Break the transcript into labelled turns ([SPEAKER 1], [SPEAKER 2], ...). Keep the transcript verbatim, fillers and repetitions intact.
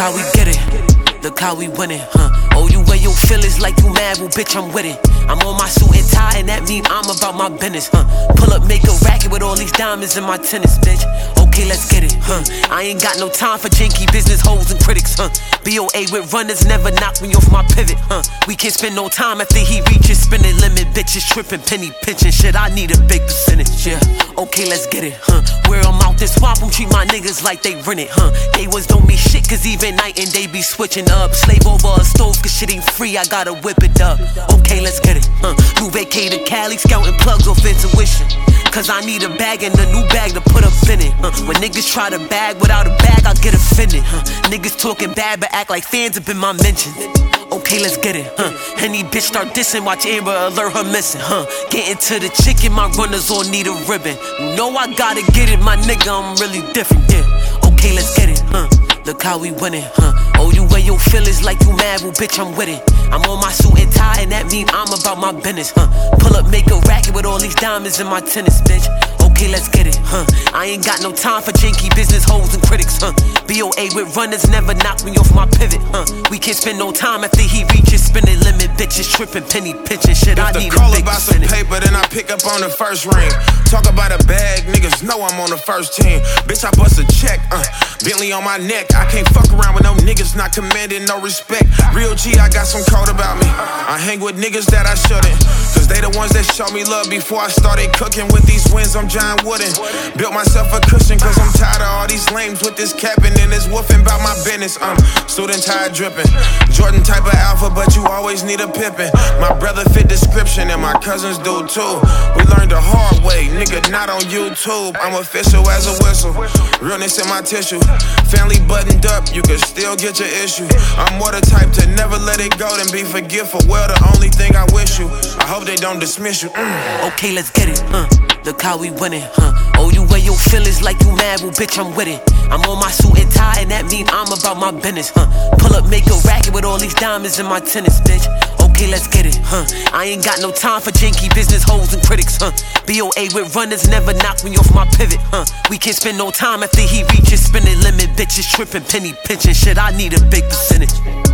[SPEAKER 1] how we get it, look how we winning, huh? Oh, you wear your feelings like you mad, well bitch I'm with it. I'm on my suit and tie and that mean I'm about my business, huh? Pull up, make a racket with all these diamonds in my tennis, bitch. Okay, let's get it, huh? I ain't got no time for janky business hoes and critics, huh? B O A with runners never knock me off my pivot, huh? We can't spend no time after he reaches spinning limit, bitches tripping, penny pinching, shit. I need a big percentage, yeah. Okay, let's get it, huh? Where I'm out this swamp, I'm treat my niggas like they rent it, huh? They was don't mean shit, cause even night and they be switching up. Slave over a stove, cause shit ain't free, I gotta whip it up. Okay, let's get it, huh? New vacated Cali, scouting plugs off intuition. Cause I need a bag and a new bag to put up in it, huh? When niggas try to bag without a bag, I get offended, huh? Niggas talking bad but act like fans up in my mentions. Okay, let's get it, huh? Any bitch start dissing, watch Amber alert her missing, huh? Getting to the chicken, my runners all need a ribbon. You know I gotta get it, my nigga, I'm really different, yeah. Okay, let's get it, huh? Look how we winning, huh? Oh, you wear your feelings like you mad, well bitch I'm with it. I'm on my suit and tie and that mean I'm about my business, huh? Pull up, make a racket with all these diamonds in my tennis, bitch. Okay, let's get it, huh? I ain't got no time for janky business hoes and critics, huh? B O A with runners never knock me off my pivot, huh? We can't spend no time after he reaches spinning limit, bitches tripping, penny pinching, shit. I need a big percentage. If the call about some paper, then I pick up on the first ring. Talk about a bag, niggas know I'm on the first team. Bitch, I bust a check, uh, Bentley on my neck. I can't fuck around with no niggas not commanding no respect. Real G, I got some code about me. I hang with niggas that I shouldn't, cause they the ones that show me love before I started cooking. With these wins, I'm John Wooden. Built myself a cushion, cause I'm tired of all these lames with this capping and this woofing about my business. I'm student tired dripping, Jordan type of alpha, but you always need a pippin'. My brother fit description and my cousins do too. We learned the hard way, nigga, not on YouTube. I'm official as a whistle, realness in my tissue. Family buttoned up, you can still get your issue. I'm more the type to never let it go than be forgetful. Well, the only thing I wish you, I hope they don't dismiss you. mm. Okay, let's get it, huh? Look how we winning, huh? Oh, you wear your feelings like you mad, well bitch I'm with it. I'm on my suit and tie and that mean I'm about my business, huh? Pull up, make a racket with all these diamonds in my tennis, bitch. Okay, let's get it, huh? I ain't got no time for janky business hoes and critics, huh? B O A with runners never knock me off my pivot, huh? We can't spend no time after he reaches spinning limit, bitches tripping, penny pinching, shit. I need a big percentage.